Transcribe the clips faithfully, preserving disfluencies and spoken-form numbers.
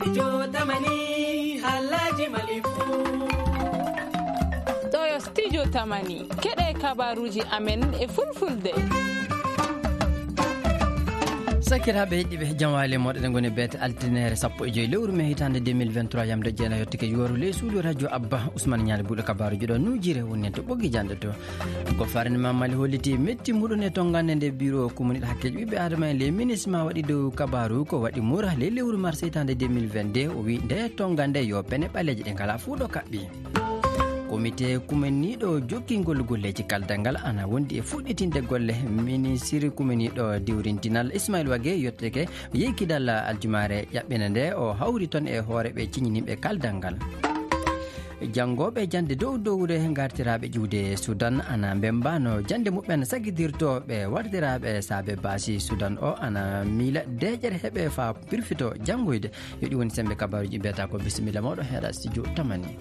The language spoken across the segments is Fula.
studio tamani halaji malifu toyo studio tamani kede kabaruji amen e fulfulde sakiraɓe heɗɗiɓe jamwale moɗeɗen goni beete altinere sappo e joyi lewru mai hitande deux mille vingt-trois yamde jeena yettike yoru ley suudu radio abba ousmane ñaali buuɗo kabaruji ɗo nujire woni to ɓoggi jande to ko farani mamali holliti metti muɗum e tongande nde bureau communiɗe hakkeji ɓiɓɓe adama en le ministre ma waɗi dow kabaru ko waɗi mura ley lewru mars hitande deux mille vingt-deux o wi nde tongande yo pene ɓaleji ɗe ngala fuu ɗo kaɓɓi comité kumeniɗo jokkingol golleji kaldal ngal ana wondi e fuɗɗitinde golle ministre kumeniɗo diwrintinal ismail wague yetteke yeykidal aljumare ƴaɓɓene nde o hawri toon e hooreɓe ciñiniɓe kaldal ngal janggoɓe jande dow dowre gartiraɓe ƴiwde soudan ana bembano jande muɓɓen saguidirtoɓe wardiraɓe saabe basi soudan o ana miila deƴere heeɓe fa pirfito janggoyde yoɗi woni sembe kabaruji mbiyata ko bisimilla mawɗo heeɗa studio tamani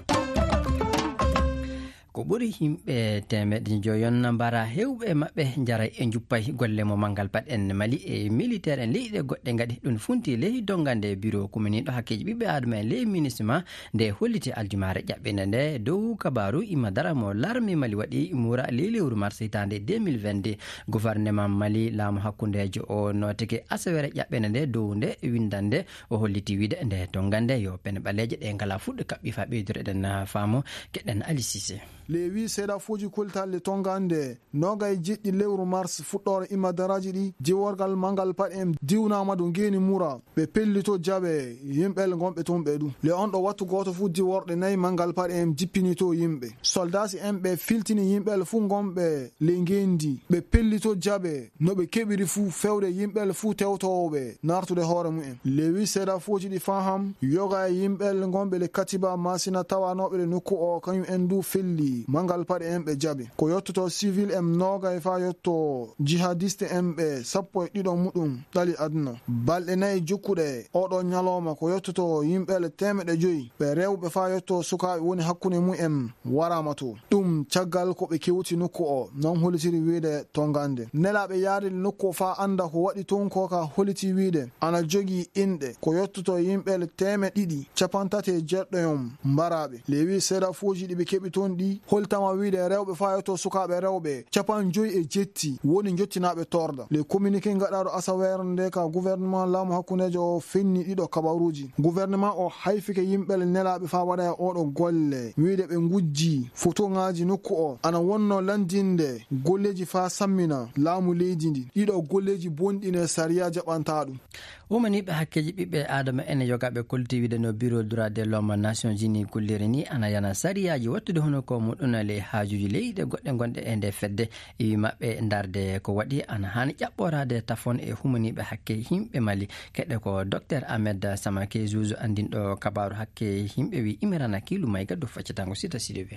ko ɓuri yimɓe temeɗe joyon mbara hewɓe maɓɓe jara e juppay golle mo mangal baɗen mali e militaire en leyɗe goɗɗe gaɗi ɗum funti ley dongande bureau communiɗo hakkeji ɓiɓɓe adama en ley ministement nde holliti aljumare ƴaɓɓene nde dow kabaru imma dara mo larmi mali waɗi mura ley lewru mars hitande deux mille vingt-deux gouvernement mali laamu hakkudejo o notike asawere ƴaɓɓene nde dow nde windande o holliti wiide nde dongande yo pene ɓaleje ɗe ngala fuɗɗo kaɓɓi fa ɓeydore eɗen faamo keɗen Ali Cissé lewi seeɗa fuuji kultalle tongande nogay jiɗɗi lewru mars fuɗɗore imadaraji ɗi jiworgal mangal pat en diwnama ɗo geni mura ɓe pellito jaɓe yimɓel gonɓe toon ɓe ɗum le on ɗo wattu goto fu diworɗe nayyi mangal pat en jippinito yimɓe soldasi en ɓe filtini yimɓel fu gonɓe le gendi ɓe pellito jaɓe no ɓe keɓiri fu fewde yimɓel fu tewtowoɓe nartude hoore mumen lewi seeɗa fuuji ɗi faham yoga e yimɓel gonɓe le katiba masina tawanoɓe le nokku o kañum en du felli mangal paɗe en ɓe jaɓi ko yettoto civil en noga e fa yetto jihadiste en ɓe sappo e ɗiɗo muɗum ɗali aduna balɗe nayyi jokkuɗe oɗo ñalawma ko yettoto yimɓele temeɗe joyyi ɓe rewɓe fa yetto sukaɓe woni hakkude mumen warama to ɗum caggal ko ɓe kewti nokku o non hollitiri wiide tongande nelaɓe yaade nokku o fa anda ko waɗi toon ko ka holliti wiide ana jogui inɗe ko yettoto yimɓele teme ɗiɗi capantate jeɗɗoyom mbaraɓe lewi seeɗa fuuji ɗi ɓe keeɓi toon ɗi holtama wiide rewɓe fa yetto sukaɓe rewɓe capan joyi e jetti woni jottinaɓe torda le communiqué gaɗaɗo asawere nde ka gouvernement laamu hakkudejo o fenni ɗiɗo kabaruji gouvernement o hayfike yimɓele nelaɓe fa waɗa e oɗo golle wiide ɓe gujji photo ngaji nokku o ana wonno landinde golleji fa sammina laamu leydi ndi ɗiɗo golleji bonɗine sariya jaɓanta ɗum womaniɓe hakkeji ɓiɓɓe adama ene yogaɓe koltiwide no bureau droit de l'homme nations unis kulliri ni ana yana sariyaji wattude hono ko muɗum le haajuji leyɗe goɗɗe gonɗe e nde fedde iwi maɓɓe darde ko waɗi ana hani ƴaɓɓorade tafon e humaniɓe hakke yimɓe mali keɗe ko docteur ahmed samake juge andinɗo kabaru hakke yimɓe wi imirana kilu mayga dow faccatango sita sidiɓe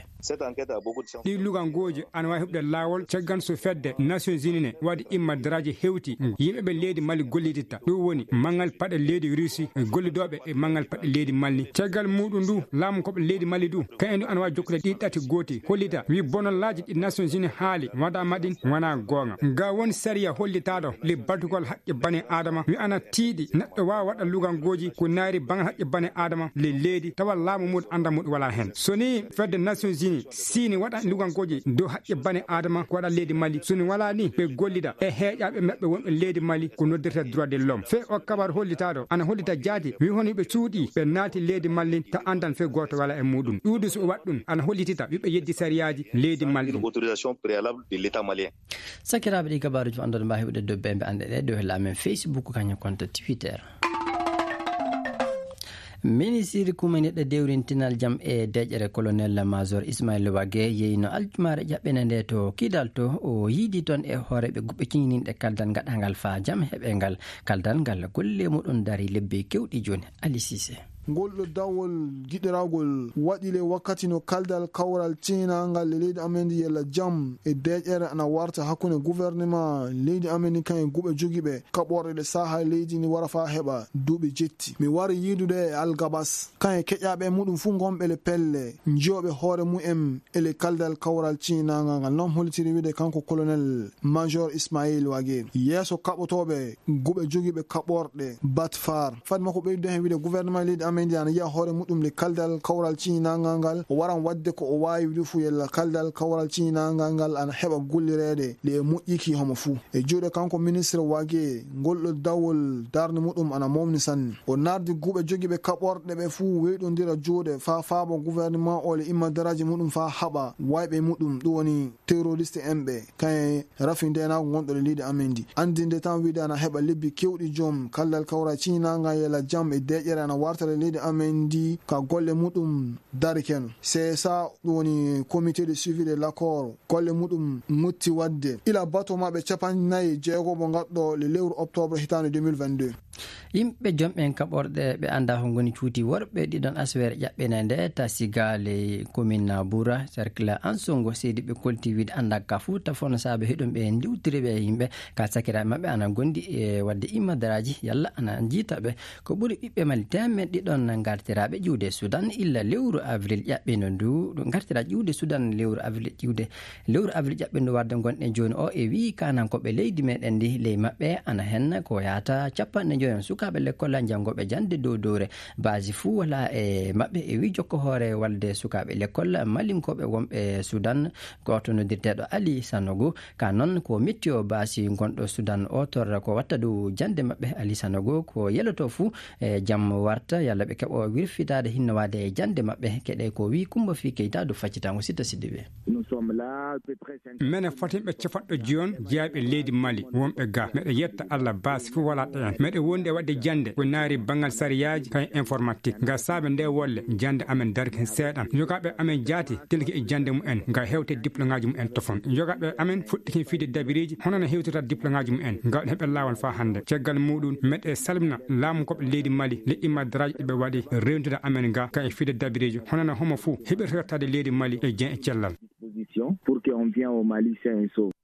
ɗi lugangoji ana wawi heɓde lawol caggan so fedde nations unis ne waɗi imma daraji hewti yimɓeɓe leydi mali golliditta ɗum woni mangal paɗe leydi russi gollidoɓe e mangal paɗe leydi mali caggal muɗum ndu laamu koɓe leydi mali du kayen du ana wawi jokkude ɗi ɗati goti hollita wi bonollaji ɗi nations unis haali waɗama ɗin wona gonga ga woni sariya hollitaɗo le batugol haqqe bane adama wi ana tiiɗi neɗɗo wawa waɗa lugangoji ko naari bangal haqqe bane adama le leydi tawa laamu muɗum anda muɗum wala hen so ni fedde nations unis sini waɗa lugangoji dow haqqe bane adama ko waɗa leydi mali soni wala ni ɓe gollida e heeƴaɓe maɓɓe wonɓe leydi mali ko noddirta droit de l'homme fe o kabar hollitaɗo ana hollita jaati wi honi ɓe cuuɗi ɓe naati leydi mali ta andan fe goto wala e muɗum ɗuuɗi so o waɗ ɗum ana hollitita wiɓe yeddi sariyaji leydi mali autorisation préalable de l'état malien sakiraɓe ɗi kabaruji andon mba heɓude dobbe ɓe ande ɗe dow hella amen facebook kañum compte twitter ministre kumeniɗo dewrintinal jaam e deƴere colonel major ismail wague yeyno aljumare ƴaɓɓene nde to kidal to o yiidi toon e hooreɓe guɓɓe ciñininɗe kaldal gaɗangal fa jaam heɓe ngal kaldal ngal golle muɗum daari lebbi kewɗi joni Ali Cissé ngol ɗo dawol giɗiragol waɗile wakkati no kaldal kawral cinangal e leydi amen ndi yella jaam e deƴere ana warta hakkude gouvernement leydi amen ni kan e guɓe jogiiɓe kaɓorde ɗe saha leydi ni wara fa heɓa duuɓi jetti mi wari yiidude e algabas kan e keƴaɓe muɗum fu gonɓe le pelle jiyoɓe hoore mumen ele kaldal kawral cinangal ngal non holitiri wiide kanko colonel major ismail wague yeeso kaɓotoɓe guɓe jogiiɓe kaɓorɗe batfar fadma ko ɓeydude hen wiide gouvernement leydi amen amen di ana yiya hoore muɗum le kaldal kawral ciinagal ngal o waran wadde ko o wawi wiɗu yella kaldal kawral ciinagal ngal ana heɓa gullirede le moƴƴiki homo fuu e juuɗe kanko ministre wage ngolɗo dawol darde muɗum ana momni sanne o nardi guuɓe jogiiɓe kaɓorɗe ɓe fuu weydodira juuɗe fa faabo gouvernement o le imma daraji muɗum fa haɓa wayɓe muɗum ɗum woni terroriste en ɓe kaye rafindenago gonɗo le leydi amen ndi andinde tan wiide ana heɓa lebbi kewɗi joom kaldal kawral ciinagal yella jam e deƴƴere ana wartare leydi amen ndi ka golle muɗum dari ken c'est ça ɗum woni comité de suivi de l'accord golle muɗum mutti wadde ila bato maɓe capannayyi jeego mo gaɗɗo le lewru octobre hitande deux mille vingt-deux yimɓe jomɓen kaɓorɗe ɓe anda ko goni cuuti worɓe ɗiɗon aswere ƴaɓɓene nde tasigale commune boura cercle ansongo seydi ɓe kolti wiide anda ka fuu tafono saabe heɗum ɓe ndiwtiri ɓe yimɓe ka sakiraɓe mabɓe ana gondi e wadde immadaraji yalla ana jiitaɓe ko ɓuuri ɓiɓɓe mali temen ɗiɗon gartiraɓe ƴiwde Sudan illa lewru avril ƴaɓɓino ndu ɗo gartira ƴiwde Sudan lewru avril ƴiwde lewru avril ƴaɓɓino warde gonɗen joni o e wi kanankoɓe leydi meɗen ndi ley mabɓe ana hen ko yata capanɗe joyon sukaɓe l'école jangoɓe jande dow dowre basi fuu wala e mabɓe e wi jokko hoore walde sukaɓe l'école malinkoɓe wonɓe Sudan goto nodirteɗo Ali Sanogo ka noon ko mettio basi gonɗo Sudan o torra ko watta dow jande mabɓe Ali Sanogo ko yeloto fuu e jaam warta yalla ɓe keɓo wirfitade hinno wade e jande mabɓe keɗe ko wi Kumba Fi Keita do faccitango Sita Sidibé mene fotimɓe capanɗo joyon jeyaɓe leydi Mali wonɓe ga meɗe yetta Allah basi fuu wala ɗen meɗe wonde wadde jande ko naari bangal sariyaji kay informatique ga saabe nde wolle jande amen darke seeɗan jogaɓe amen jaati tilki e jande mumen ga hewte diplôme ngaji mumen tofon jogaɓe amen fuɗɗiki fiide dabiriji hono no hewtata diplôme ngaji mumen gawɗen heɓe lawol fa hande caggal muɗum meɗe salmina laamu koɓe leydi Mali le immadaraji ɗeɓe waɗi rewtude amen ga kay fiide dabiriji hono no homo fuu heɓirtade leydi Mali e jen e cellal pour que on vienne au Mali sain et sauf.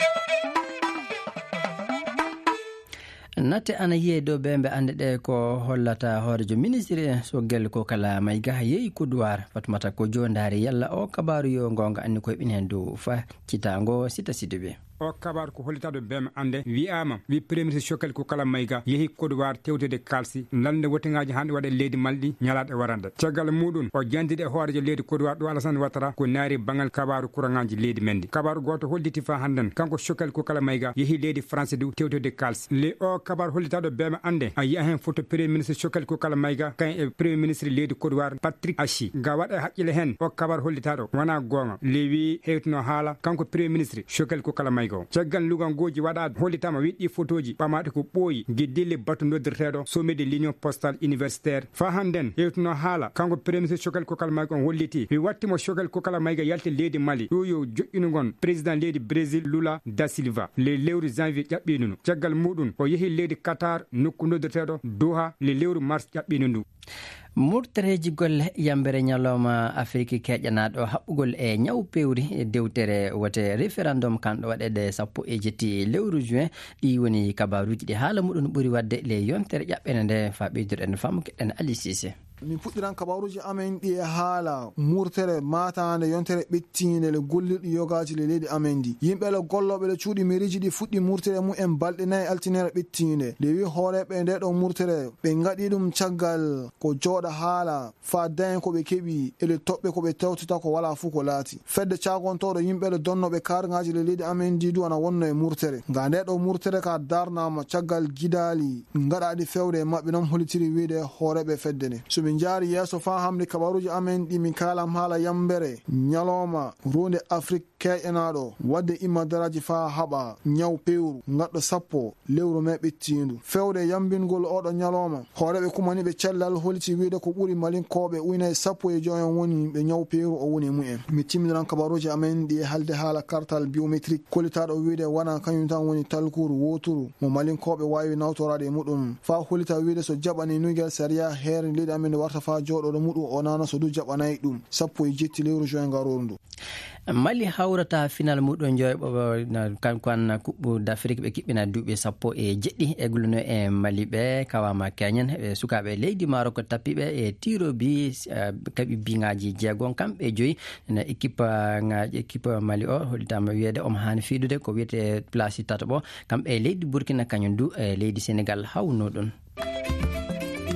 natte ana yiye dow ɓe ande ɗe ko hollata hoorejo ministre so gel ko kala mayga yeeyi coudoir fatmata ko jondari yalla o kabaru yo gonga anni koye ɓin hen dow fa citango Sita Sidibé o kabar ko hollitaɗo bema ande wiyama wi premier ministre Chokel ko kala mayga yeehi kodowar tewtude kalsi lande wotingaji hande waɗe leydi malɗi ñalaɗe warande caggal muɗum o jandide hoorejo leydi kodowar ɗo Alassane Ouattara ko naari bangal kabaru courant-ngaji leydi men ndi kabaru goto holliti fa hannden kanko Chokel ko kala mayga yeehi leydi français du tewtude kalsi le o kabar hollitaɗo bema ande a yiya hen photo premier ministre Chokel ko kala mayga kañ e premier ministre leydi kodowar Patrick Achi ga waɗa haqqille hen o kabar hollitaɗo wona gonga lewi hewtino haala kanko premier ministre Chokel ko kala mayga caggal lugangoji waɗa hollitama wiɗɗi photoji ɓamaɗe ko ɓooyi gueddille bato noddirteɗo sommet de l'union postale universitaire fa hannden hewtuno haala kanko premier ministre Chokel ko kala mayga on holliti wi wattimo Chokel ko kala mayga yalte leydi Mali ɗo yo joƴƴinugon président leydi Brésil Lula da Silva le lewru janvier ƴaɓɓinuno caggal muɗum o yeehi leydi Qatar nokku noddirteɗo Doha le lewru mars ƴaɓɓinu ndu murtareji golle yambere ñalawma Afrique keƴanaɗo haɓɓugol e ñaw pewri e dewtere wote référendum kanɗo waɗede sappo e jetti lewru juin ɗi woni kabaruji ɗi haala muɗum ɓuuri wadde le yontere ƴaɓɓene nde fa ɓeyduɗen faamu keɗen Ali Cissé min puɗɗiran kabaruji amen ɗi e haala murtere matande yontere ɓettinde le gollirɗi yogaji le leydi amen ndi yimɓe le golloɓe le cuuɗi miriji ɗi fuɗɗi murtere mumen balɗe nayyi altinere ɓettinde nde wi hooreɓe nde ɗo murtere ɓe gaɗi ɗum caggal ko jooɗa haala fa dayen koɓe keeɓi ele toɓɓe koɓe tewtata ko wala fuu ko laati fedde cagontoɗo yimɓe le donnoɓe kargaji le leydi amen ndi du ana wonno e murtere nga nde ɗo murtere ka darnama caggal guidali gaɗaɗi fewde e mabɓe noon holitiri wiide hooreɓe fedde nde soɓe jaari yeeso fa hamde kabaruji amen ɗi min kalam haala yambere ñalawma ronde Afrique keƴanaɗo wadde immadaraji fa haɓa ñaw pewru gaɗɗo sappo lewru me ɓettindu fewde yambingol oɗo ñalawma hooreɓe kumaniɓe cellal holiti wiide ko ɓuuri malinkoɓe uynayi sappo e joyon woni ɓe ñaw pewru o woni mumen mi timminan kabaruji amen ɗi halde haala kartal biométrique kolitaɗo wiide wona kañum tan woni talkuru woturu mo malinkoɓe wawi nawtorade e muɗum fa holita wiide so jaɓani nugel saria heere leydi amen warta fa joɗoɗo muɗum o nana so du jaɓanayi ɗum sappo e jetti lewru juin garoru ndu Mali hawrata final muɗum joyɓo kankoan kuɓɓu d'Afrique ɓe kiɓɓina duuɓi sappo e jeɗɗi e gulluno e Mali ɓe kawama keñen ɓe sukaɓe leydi Maroc tappiɓe e tirobi kaɓi biŋaji jeegon kamɓe joyi no équipe ngaji équipe Mali o hollitama wiyede omo hani fiidude ko wiyete place tataɓo kamɓe leydi Burkina kañum du e leydi Sénégal hawno ɗum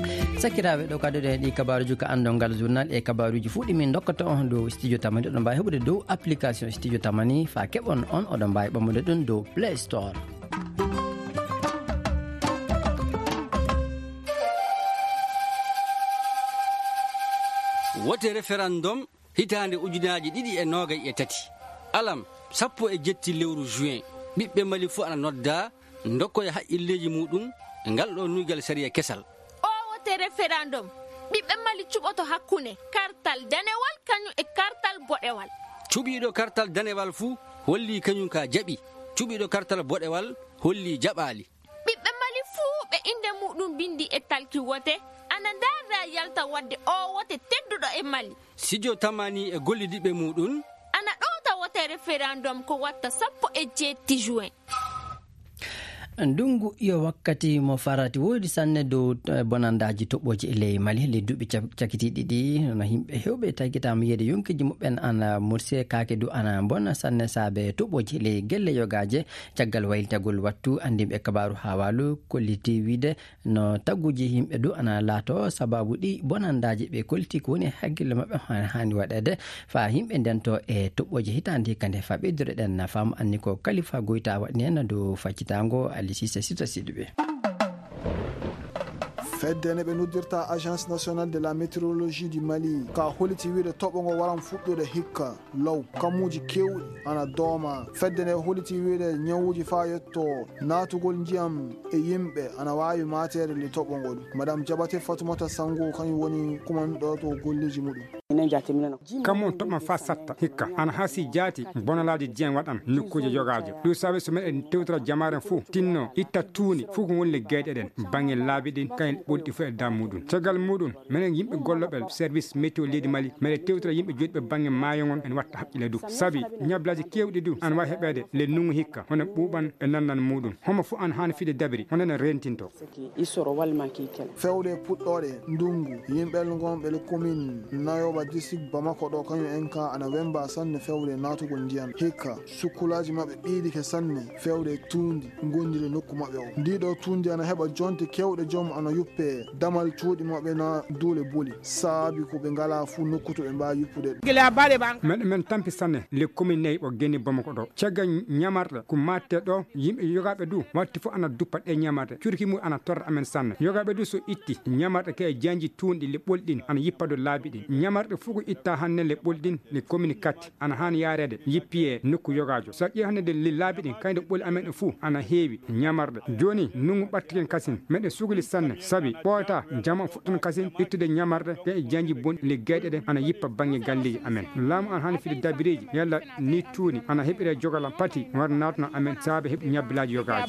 sakiraɓe ɗo kaduɗe heeɗi kabaruji ko andongal journal e kabaruji fuɗi min dokkata on dow studio tamani oɗon mbawi heɓude dow application studio tamani fa keɓon on oɗon mbawi ɓammude ɗum dow play store. wote référendum hitande ujunaji ɗiɗi e nogay e tati alam sappo e jetti lewru juin ɓiɓɓe mali fo ana nodda dokkoye haqqilleji muɗum e ngal ɗo nuygal sariya kesal. o wote référendum ɓiɓɓe mali cuɓoto hakkunde kartal danewal kañum e kartal boɗewal. cuɓiɗo kartal danewal fuu holli kañum ka jaɓi, cuɓiɗo kartal boɗewal holli jaɓali. ɓiɓɓe mali fuu ɓe inde muɗum bindi e talki wote ana darda yalta wadde o wote tedduɗo e mali. studio tamani e gollidiɓe muɗum ana ɗowta wote référendum ko watta sappo e jeetti juin. ndungu yo wakkati mo farati woodi sanne dow bonandaji toɓɓoji e ley mali ley duuɓi cakitiɗi ɗi no yimɓe hewɓe taggitama yiyde yonkiji muɓɓen ana murse kake du ana bona sanne saabe toɓɓoji ley gelle yogaje caggal waylitagol wattu andimɓe kabaru ha walu kolliti wiide no tagguji yimɓe du ana laato sababu ɗi bonandaji ɓe kolliti ko woni hakkille mabɓe hani waɗede fa yimɓe ndento e toɓɓoji hitande kande fa ɓeydore ɗen fam anni ko kalifa goyta waɗni hen dow faccitango Sita Sita Sidibé. feddene ɓe noddirta agence nationale de la météorologie du Mali ka holiti wiide toɓo ngo waran fuɗɗude hikka law kammuji kewɗi ana dooma. feddene holiti wiide ñawuji fa yetto natugol ndiyam e yimɓe ana wawi matere le toɓo ngol. madame Diabaté Fatoumata Sango kañum woni kumanɗo to golleji muɗum. kamon toɓma fa satta hikka ana hasi jaati bonalaji diyen waɗan nokkuji jogajo ɗum sabi so meɗen tewtora jamaren fou tinno itta tuuni fuu ko wonle gueyɗe ɗen banggue laabi ɗin kayen ɓolɗi fo e dam muɗum caggal muɗum minen yimɓe golloɓe service météo leydi Mali meɗe tewtora yimɓe joɗiɓe banggue maayogon en watta haqqille du sabi ñablaji kewɗi du ana wawi heɓede le nungu hikka hono ɓuuɓan e nannan muɗum homo fo an hani fiide dabiri honono rentinto fewde puɗɗoɗe ndungu yimɓel gonɓe le commune nayoɓa district Bamako ɗo kañum en ka ana wemba sanne fewde natugol ndiyam hikka sukkulaji mabɓe ɓiidike sanne fewde tundi gondire nokku mabɓe o ndiɗo tundi ana heɓa jonte kewɗe joom ana yuppe damal cuuɗi mabɓe na duule boli saabi ko ɓe ngala fuu nokku to ɓe mbawi yuppude meɗe men tampi sanne le commune nayyi ɓo geni Bamako ɗo caggal ñamarɗe ko matte ɗo yimɓe yogaɓe du watti fof ana duppa ɗe ñamarɗe curki mum ana torra amen sanne yogaɓe du so itti ñamarɗe ke janji tunɗi le ɓolɗin ana yippa do laabi ɗin ñamarɗe fof ko itta hanne le ɓolɗin le commune katti ana hani yarede yippi e nokku yogajo sa ƴeew hannde le laabi ɗin kayde ɓoli amen ɗo fuu ana heewi ñamarɗe joni nungu ɓattiken kasin meɗe sugli sanne sabi ɓoyata jama fuɗɗon kasin ittude ñamarɗe ɗe e janji bonɗi le gueyɗe ɗen ana yippa banggue galleji amen laamu an hani fiide dabiriji yalla ni tuuni ana heɓire jogalam pati war natno amen saabe heeɓi ñabbilaji yogaji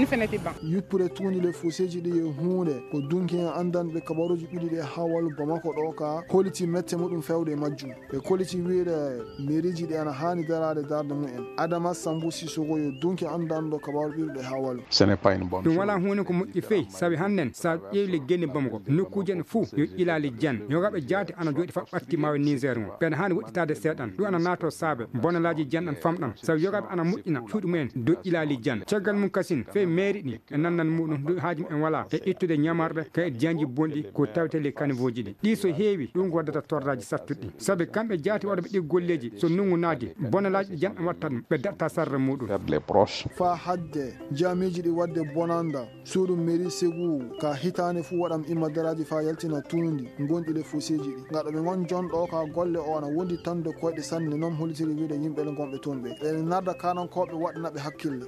yuppude tuuni le foseji ɗi e hunde ko dunki en andanɓe kabaruji ɓiɗi ɗe ha wallu Bamako ɗo ka holiti mette muɗum fewde majjum ɓe koliti wiide mairie ɗi ana hani darade darde mumen. Adama Sambou Sissoko yo dunki andanɗo kabaru ɓiɗɗe ha wallu ɗum wala hunde ko moƴƴi feyi saabi hannen sa ƴeewi genni Bamako nokkuji en fuu yo ilali jan yogaɓe jaati ana jooɗi fa ɓatti mawe Niger ngo ɓen hani woɗɗitade seeɗan ɗum ana nato saabe bonalaji janɗan famɗan sabi yogaɓe ana moƴƴina cuuɗi mumen dow ilali jan caggal mum kasin fe mairie ɗi e nannan muɗum ɗum haaji en wala e ittude ñamarɗe ka e janji bonɗi ko tawtele caniveau ji ɗi ɗi so heewi ɗum ko waddata tordaji sattuɗi sabi kamɓe jaati waɗoɓe ɗi golleji so nungu naadi bonalaji ɗi janɗan watta ɗum ɓe datta sarre muɗum fa hadde jamiji ɗi wadde bonanda suudu mairie Ségou ka hitane fuu waɗam immadaraji fa yaltina tundi gonɗi le foseji ɗi gaɗo ɓe gon jonɗo ka golle o ana wondi tande koyɗe sanne noon holitiri wiide yimɓeɗe gonɓe toon ɓe ɓe narda kanankoɓe waɗanaɓe hakkille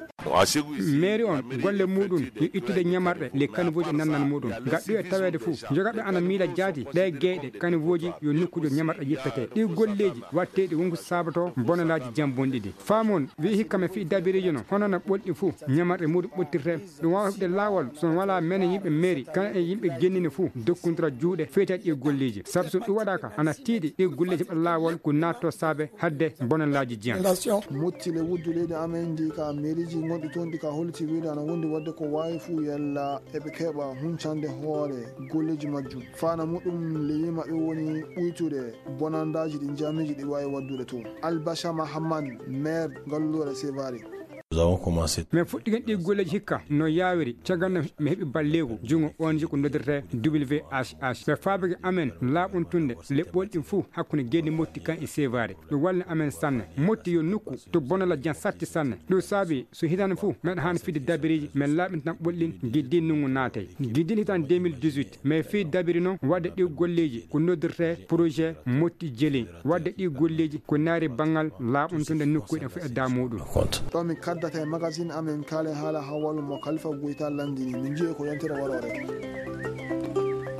mairie on golle muɗum yo ittude ñamarɗe le caniveau ji nannan muɗum gaɗɗu e tawede fuu jogaɓe ana miila jaati ɗe gueyɗe caniveau ji yo nokkujo ñamarɗe yippete ɗi golleji watteɗi wonko sabato bonalaji jam bonɗi ɗi famon wi hikka me fi dabiriji noon honono ɓolɗi fuu ñamarɗe muɗum ɓottirte ɗum wawa heɓde lawol son wala mene yimɓe mairie kana e yimɓe gennini fuu dokkodira juuɗe feytaji ɗi golleji saabu so ɗum waɗaka ana tiiɗi ɗi golleji ɓe lawol ko natto saabe hadde bonalaji jiyam mottile wuddu leydi amen ndi ka mairie ji gonɗi toon ɗi ka holiti wiide ana wondi wadde ko wawi fuu yalla eɓe keeɓa huncande hoore golleji majjum fana muɗum le yimaɓe woni ɓuytude bonandaji ɗi jamiji ɗi wawi waddude toon. Albachama Hamman maire Gallure Sévari. mais fuɗɗigen ɗi golleji hikka no yawiri caggal mi heɓi balleego jungo on ji ko noddirte W H H ɓe faabake amen laaɓuntunde leɓɓol ɗin fuu hakkude gedi motti kan e sevare ɗum walni amen sanne motti yo nokku to bonala jan satti sanne ɗum saabi so hitande fuu meɗa hani fidde dabiriji men laaɓintan ɓollin guiddin nungu naatay guiddin hitande deux mille dix-huit mais fii dabiri noon wadde ɗi golleji ko noddirte projet motti jeli wadde ɗi golleji ko naari banggal laaɓuntunde nokkuɗen fo e da muɗum ɗo min kaddata e magazine amen kaale haala hawalu mo Khalifa Goita landini min jiiye ko yantira warore